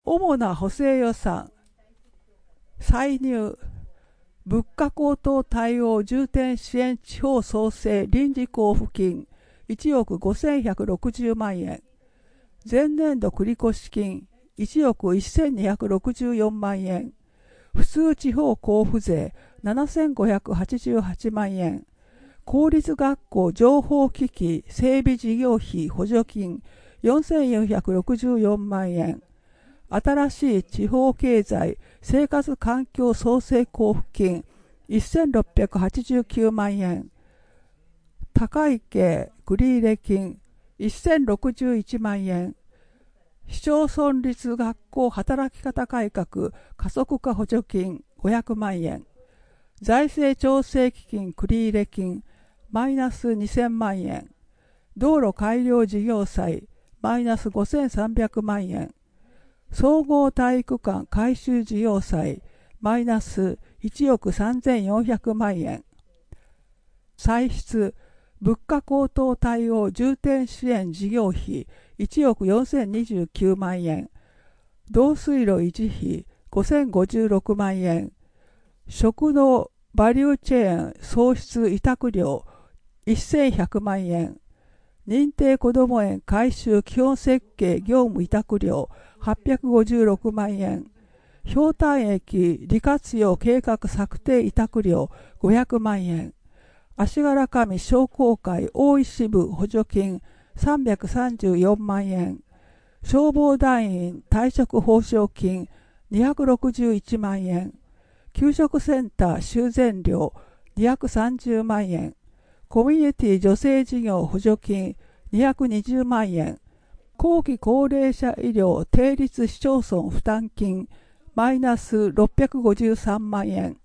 主な補正予算、歳入、物価高騰対応重点支援地方創生臨時交付金1億5160万円、前年度繰越金1億1264万円、普通地方交付税7588万円、公立学校情報機器整備事業費補助金4464万円、新しい地方経済生活環境創生交付金1689万円、高い系繰入金1061万円、市町村立学校働き方改革加速化補助金500万円、財政調整基金繰入金マイナス2000万円、道路改良事業債マイナス5300万円、総合体育館改修事業債マイナス1億3400万円、歳出物価高騰対応重点支援事業費1億4029万円、導水路維持費5056万円、食堂バリューチェーン創出委託料1100万円、認定こども園改修基本設計業務委託料856万円、ひょうたん駅利活用計画策定委託料500万円、足柄上商工会大石部補助金334万円、消防団員退職報奨金261万円、給食センター修繕料230万円、コミュニティ女性事業補助金220万円、後期高齢者医療定率市町村負担金マイナス653万円、